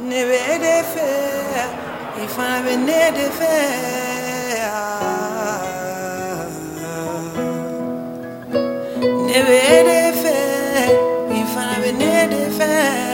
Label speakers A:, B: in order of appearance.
A: Never de fair, if I have never de fair. Never de fair, if I have never de fair.